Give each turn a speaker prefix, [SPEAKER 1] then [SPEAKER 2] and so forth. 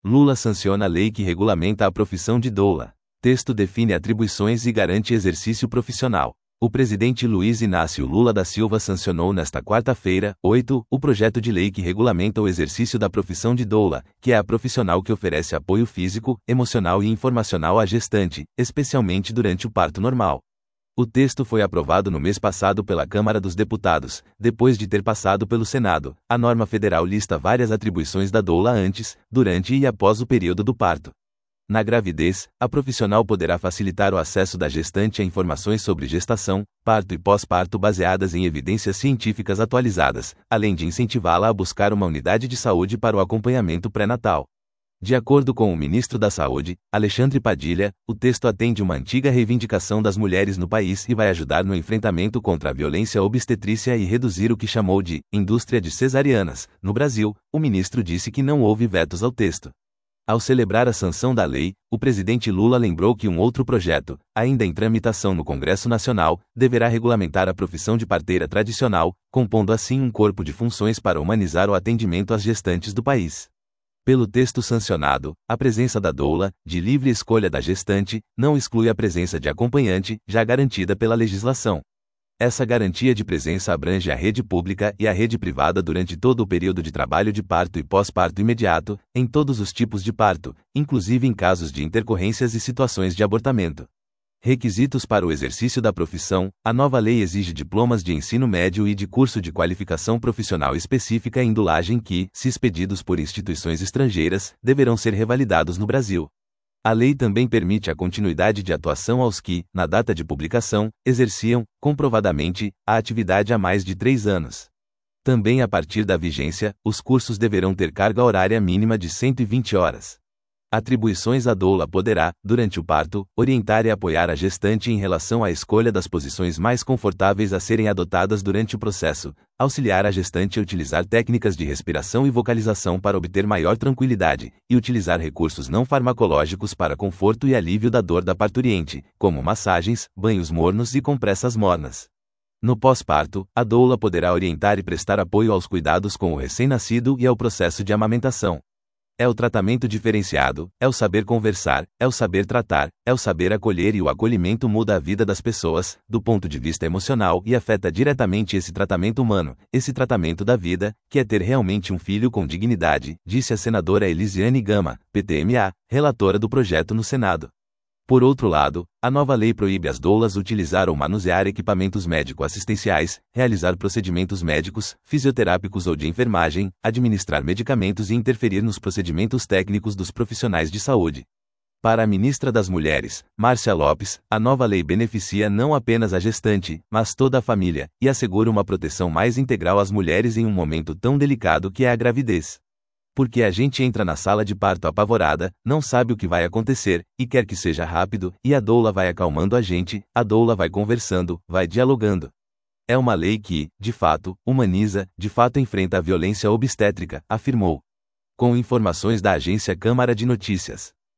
[SPEAKER 1] Lula sanciona a lei que regulamenta a profissão de doula. Texto define atribuições e garante exercício profissional. O presidente Luiz Inácio Lula da Silva sancionou nesta quarta-feira, 8, o projeto de lei que regulamenta o exercício da profissão de doula, que é a profissional que oferece apoio físico, emocional e informacional à gestante, especialmente durante o parto normal. O texto foi aprovado no mês passado pela Câmara dos Deputados, depois de ter passado pelo Senado. A norma federal lista várias atribuições da doula antes, durante e após o período do parto. Na gravidez, a profissional poderá facilitar o acesso da gestante a informações sobre gestação, parto e pós-parto baseadas em evidências científicas atualizadas, além de incentivá-la a buscar uma unidade de saúde para o acompanhamento pré-natal. De acordo com o ministro da Saúde, Alexandre Padilha, o texto atende uma antiga reivindicação das mulheres no país e vai ajudar no enfrentamento contra a violência obstetrícia e reduzir o que chamou de indústria de cesarianas. No Brasil, o ministro disse que não houve vetos ao texto. Ao celebrar a sanção da lei, o presidente Lula lembrou que um outro projeto, ainda em tramitação no Congresso Nacional, deverá regulamentar a profissão de parteira tradicional, compondo assim um corpo de funções para humanizar o atendimento às gestantes do país. Pelo texto sancionado, a presença da doula, de livre escolha da gestante, não exclui a presença de acompanhante, já garantida pela legislação. Essa garantia de presença abrange a rede pública e a rede privada durante todo o período de trabalho de parto e pós-parto imediato, em todos os tipos de parto, inclusive em casos de intercorrências e situações de abortamento. Requisitos para o exercício da profissão: a nova lei exige diplomas de ensino médio e de curso de qualificação profissional específica em doulagem que, se expedidos por instituições estrangeiras, deverão ser revalidados no Brasil. A lei também permite a continuidade de atuação aos que, na data de publicação, exerciam, comprovadamente, a atividade há mais de 3 anos. Também a partir da vigência, os cursos deverão ter carga horária mínima de 120 horas. Atribuições: a doula poderá, durante o parto, orientar e apoiar a gestante em relação à escolha das posições mais confortáveis a serem adotadas durante o processo, auxiliar a gestante a utilizar técnicas de respiração e vocalização para obter maior tranquilidade, e utilizar recursos não farmacológicos para conforto e alívio da dor da parturiente, como massagens, banhos mornos e compressas mornas. No pós-parto, a doula poderá orientar e prestar apoio aos cuidados com o recém-nascido e ao processo de amamentação. É o tratamento diferenciado, é o saber conversar, é o saber tratar, é o saber acolher, e o acolhimento muda a vida das pessoas, do ponto de vista emocional, e afeta diretamente esse tratamento humano, esse tratamento da vida, que é ter realmente um filho com dignidade, disse a senadora Elisiane Gama, PTMA, relatora do projeto no Senado. Por outro lado, a nova lei proíbe as doulas utilizar ou manusear equipamentos médico-assistenciais, realizar procedimentos médicos, fisioterápicos ou de enfermagem, administrar medicamentos e interferir nos procedimentos técnicos dos profissionais de saúde. Para a ministra das Mulheres, Márcia Lopes, a nova lei beneficia não apenas a gestante, mas toda a família, e assegura uma proteção mais integral às mulheres em um momento tão delicado que é a gravidez. Porque a gente entra na sala de parto apavorada, não sabe o que vai acontecer, e quer que seja rápido, e a doula vai acalmando a gente, a doula vai conversando, vai dialogando. É uma lei que, de fato, humaniza, de fato enfrenta a violência obstétrica, afirmou. Com informações da agência Câmara de Notícias.